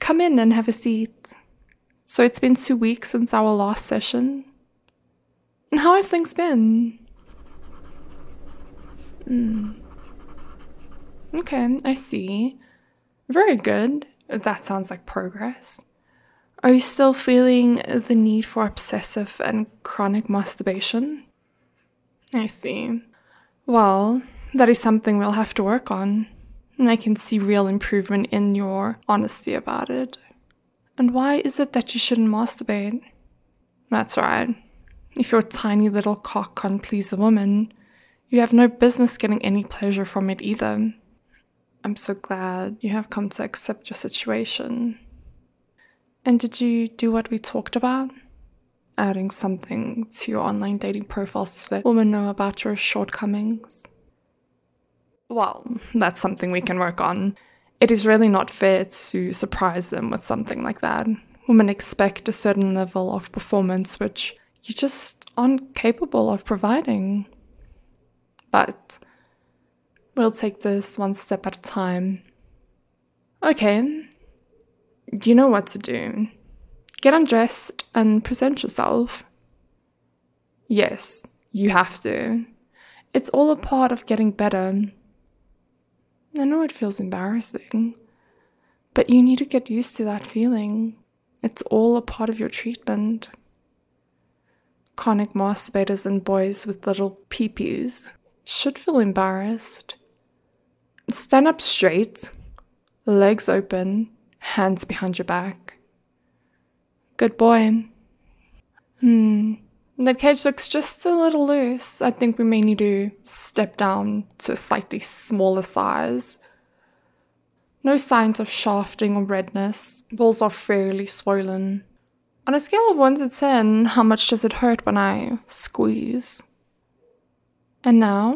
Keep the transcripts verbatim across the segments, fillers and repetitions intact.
come in and have a seat. So it's been two weeks since our last session. And how have things been? Mm. Okay, I see. Very good. That sounds like progress. Are you still feeling the need for obsessive and chronic masturbation? I see. Well, that is something we'll have to work on. And I can see real improvement in your honesty about it. And why is it that you shouldn't masturbate? That's right. If your tiny little cock can't please a woman, you have no business getting any pleasure from it either. I'm so glad you have come to accept your situation. And did you do what we talked about? Adding something to your online dating profile so that women know about your shortcomings? Well, that's something we can work on. It is really not fair to surprise them with something like that. Women expect a certain level of performance which you just aren't capable of providing. But we'll take this one step at a time. Okay, you know what to do. Get undressed and present yourself. Yes, you have to. It's all a part of getting better. I know it feels embarrassing, but you need to get used to that feeling. It's all a part of your treatment. Chronic masturbators and boys with little peepees should feel embarrassed. Stand up straight, legs open, hands behind your back. Good boy. Hmm, that cage looks just a little loose. I think we may need to step down to a slightly smaller size. No signs of shafting or redness. Balls are fairly swollen. On a scale of one to ten, how much does it hurt when I squeeze? And now?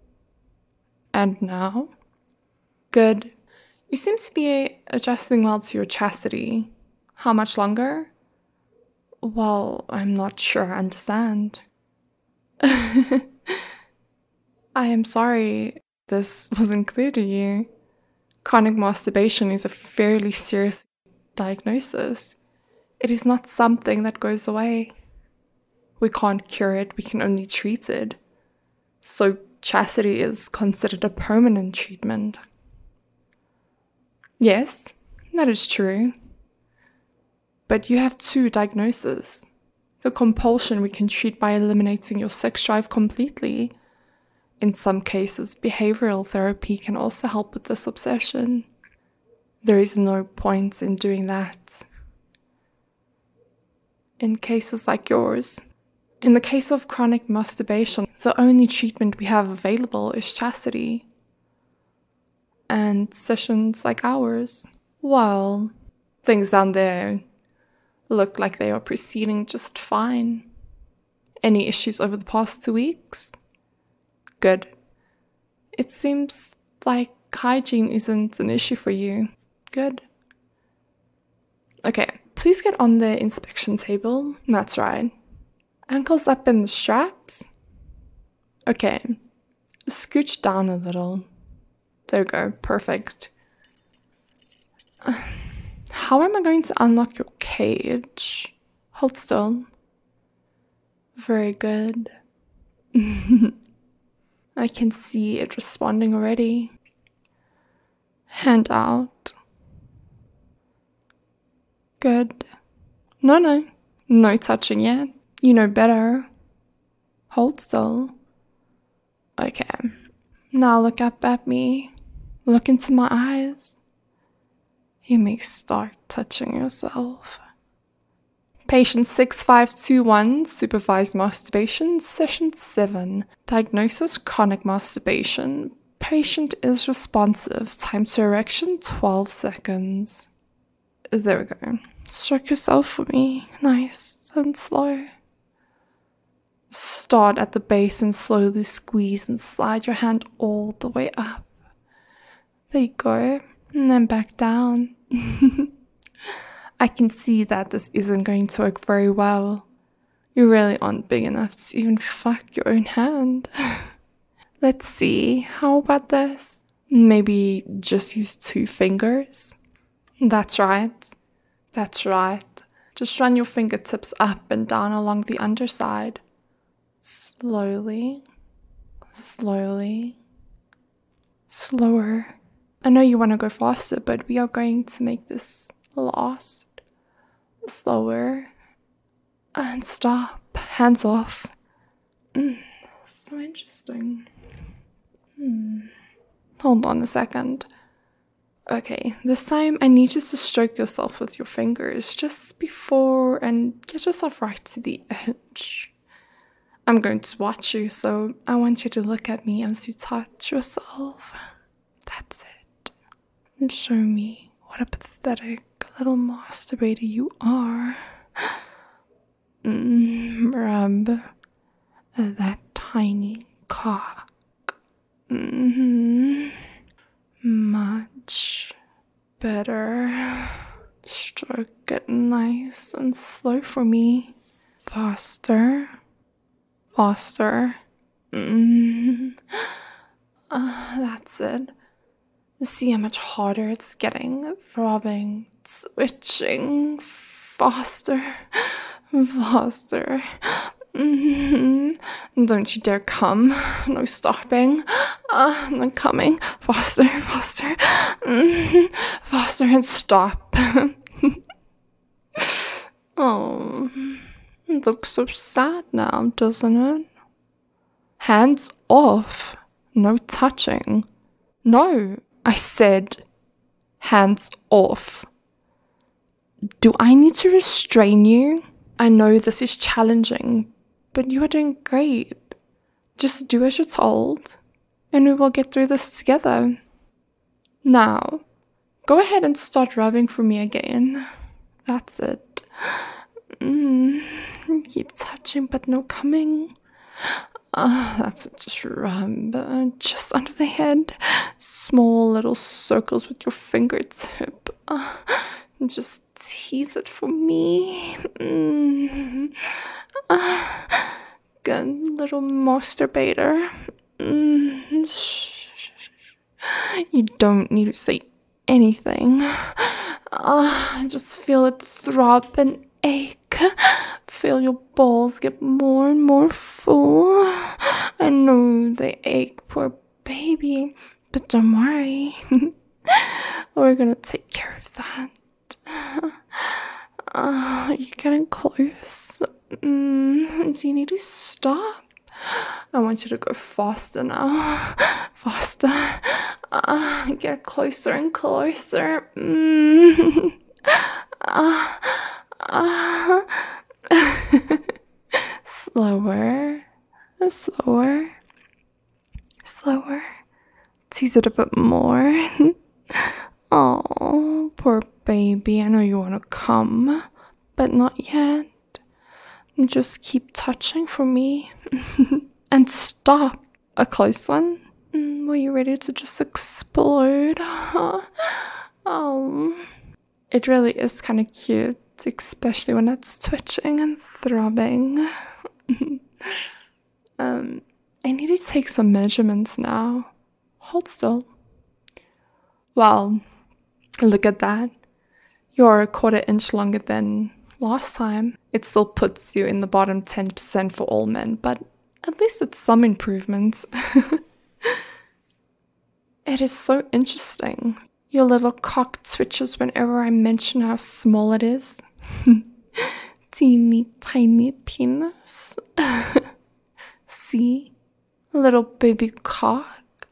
And now? Good. You seem to be adjusting well to your chastity. How much longer? Well, I'm not sure I understand. I am sorry this wasn't clear to you. Chronic masturbation is a fairly serious diagnosis. It is not something that goes away. We can't cure it, we can only treat it. So chastity is considered a permanent treatment. Yes, that is true. But you have two diagnoses. The compulsion we can treat by eliminating your sex drive completely. In some cases, behavioral therapy can also help with this obsession. There is no point in doing that. In cases like yours, in the case of chronic masturbation, the only treatment we have available is chastity. And sessions like ours, well, things down there look like they are proceeding just fine. Any issues over the past two weeks? Good. It seems like hygiene isn't an issue for you. Good. Okay, please get on the inspection table. That's right. Ankles up in the straps. Okay, scooch down a little. There we go, perfect. How am I going to unlock your cage? Hold still. Very good. I can see it responding already. Hand out. Good. No, no. No touching yet. You know better. Hold still. Okay. Now look up at me. Look into my eyes. You may start touching yourself. Patient six five two one, supervised masturbation, session seven. Diagnosis, chronic masturbation. Patient is responsive. Time to erection, twelve seconds. There we go. Stroke yourself for me. Nice and slow. Start at the base and slowly squeeze and slide your hand all the way up. There you go. And then back down. I can see that this isn't going to work very well. You really aren't big enough to even fuck your own hand. Let's see, how about this? Maybe just use two fingers? That's right. That's right. Just run your fingertips up and down along the underside. Slowly. Slowly. Slower. I know you want to go faster, but we are going to make this last. Slower. And stop. Hands off. Mm, so interesting. Hmm. Hold on a second. Okay, this time I need you to stroke yourself with your fingers just before and get yourself right to the edge. I'm going to watch you, so I want you to look at me as you touch yourself. That's it. And show me what a pathetic little masturbator you are. Mm, rub that tiny cock. Mm-hmm. Much better. Stroke it nice and slow for me. Faster. Faster. Mm. Uh, that's it. See how much harder it's getting. Throbbing, switching. Faster. Faster. Mm-hmm. Don't you dare come. No stopping. Uh, no coming. Faster, faster. Mm-hmm. Faster and stop. Oh, it looks so sad now, doesn't it? Hands off. No touching. No, I said hands off. Do I need to restrain you? I know this is challenging, but you are doing great. Just do as you're told, and we will get through this together. Now, go ahead and start rubbing for me again. That's it. Mm, keep touching, but no coming. Uh, that's it. Just rub. Uh, just under the head. Small little circles with your fingertip. Uh, just tease it for me. Mm. Uh, good little masturbator. Mm. Shh, shh, shh. You don't need to say anything. Uh, just feel it throb and ache. Feel your balls get more and more full. I know they ache, poor baby, but don't worry. We're gonna take care of that. Uh, you're getting close. Mm, do you need to stop? I want you to go faster now. Faster. Uh, get closer and closer. Mm. Uh, uh. Slower. Slower. Slower. Tease it a bit more. Oh, poor baby. I know you want to come, but not yet. Just keep touching for me. And stop. A close one. Were you ready to just explode? Oh, it really is kind of cute, especially when it's twitching and throbbing. um, I need to take some measurements now. Hold still. Well, look at that. You're a quarter inch longer than last time. It still puts you in the bottom ten percent for all men, but at least it's some improvement. It is so interesting. Your little cock twitches whenever I mention how small it is. Teeny tiny penis. See? Little baby cock.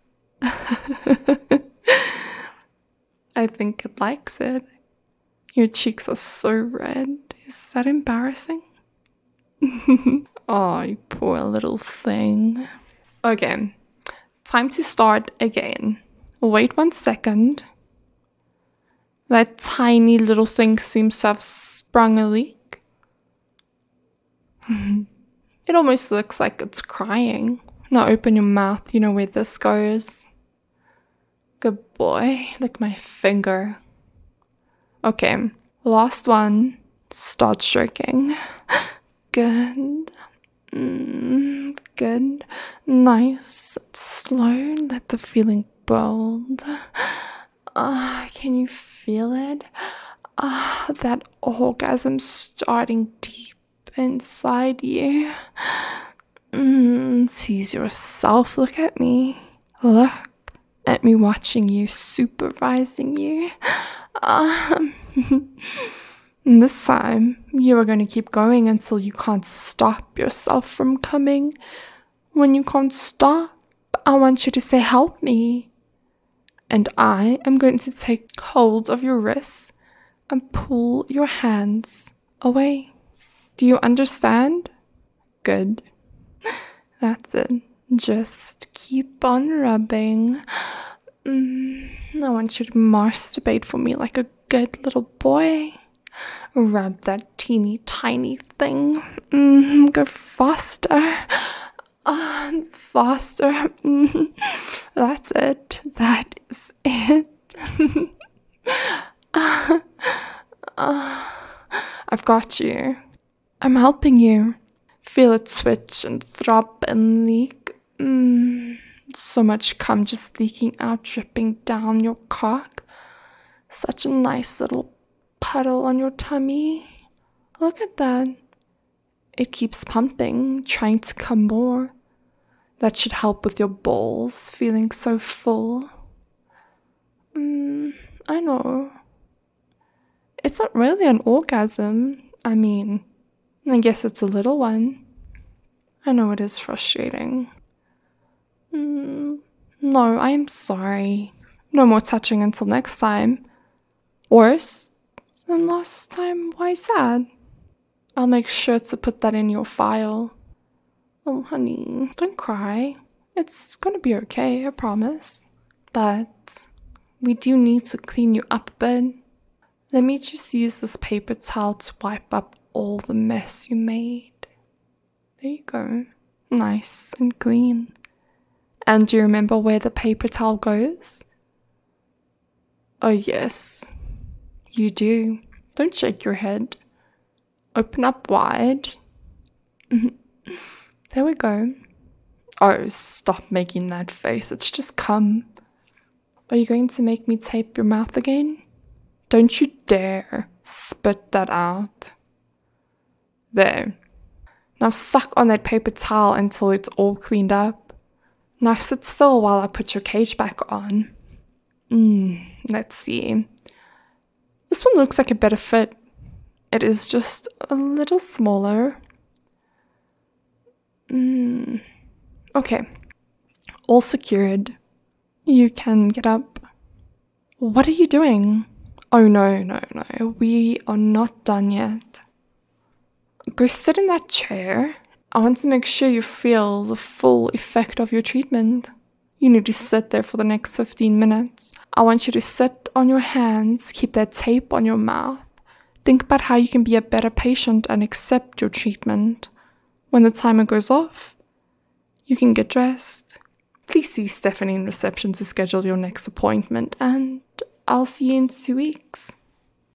I think it likes it. Your cheeks are so red. Is that embarrassing? Oh, you poor little thing. Okay, time to start again. Wait one second. That tiny little thing seems to have sprung a leak. It almost looks like it's crying. Now open your mouth, you know where this goes. Good boy. Lick my finger. Okay, last one. Start stroking. Good. Mm, good. Nice. Slow. Let the feeling build. Uh, can you feel it? Ah, uh, that orgasm starting deep inside you. Mm, seize yourself. Look at me. Look at me watching you, supervising you. Um, this time, you are going to keep going until you can't stop yourself from coming. When you can't stop, I want you to say, help me. And I am going to take hold of your wrists and pull your hands away. Do you understand? Good. That's it. Just keep on rubbing. Mm, I want you to masturbate for me like a good little boy. Rub that teeny tiny thing. Mm, go faster. Uh, faster. Mm, that's it. That is it. uh, uh, I've got you. I'm helping you. Feel it switch and throb and leak. Mm, so much cum just leaking out, dripping down your cock. Such a nice little puddle on your tummy. Look at that. It keeps pumping, trying to come more. That should help with your balls feeling so full. Mm, I know. It's not really an orgasm. I mean, I guess it's a little one. I know it is frustrating. Mm, no, I'm sorry. No more touching until next time. Worse than last time? Why is that? I'll make sure to put that in your file. Oh, honey, don't cry. It's gonna be okay, I promise. But we do need to clean you up a bit. Let me just use this paper towel to wipe up all the mess you made. There you go. Nice and clean. And do you remember where the paper towel goes? Oh, yes. You do. Don't shake your head. Open up wide. There we go. Oh, stop making that face. It's just cum. Are you going to make me tape your mouth again? Don't you dare spit that out. There. Now suck on that paper towel until it's all cleaned up. Now sit still while I put your cage back on. Mm, let's see. This one looks like a better fit. It is just a little smaller. Mm. Okay. All secured. You can get up. What are you doing? Oh, no, no, no. We are not done yet. Go sit in that chair. I want to make sure you feel the full effect of your treatment. You need to sit there for the next fifteen minutes. I want you to sit on your hands, keep that tape on your mouth. Think about how you can be a better patient and accept your treatment. When the timer goes off, you can get dressed. Please see Stephanie in reception to schedule your next appointment, and I'll see you in two weeks.